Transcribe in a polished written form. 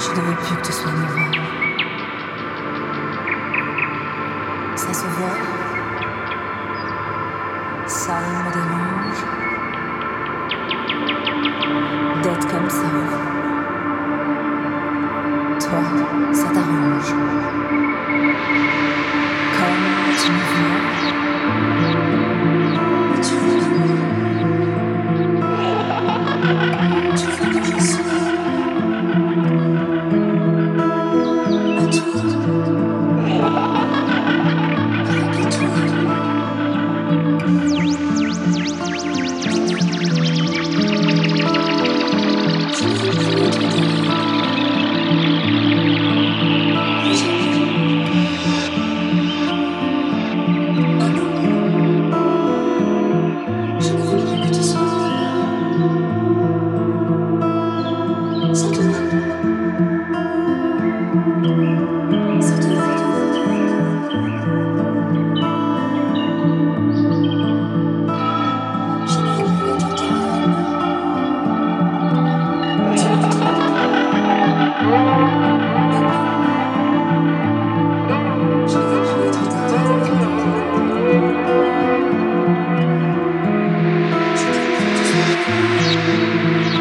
Je ne veux plus que tu sois mauvais. Ça se voit, ça me dérange d'être comme ça. Toi, ça t'arrange. Comme tu me vois. Tu veux que je sois à toi, avec toi. Je ne veux plus être derrière. Je ne veux plus que tu sois ça te va. Ça te va. Je ne veux plus être derrière. Tu m'entends? Je ne veux plus être derrière. Je ne veux plus que tu sois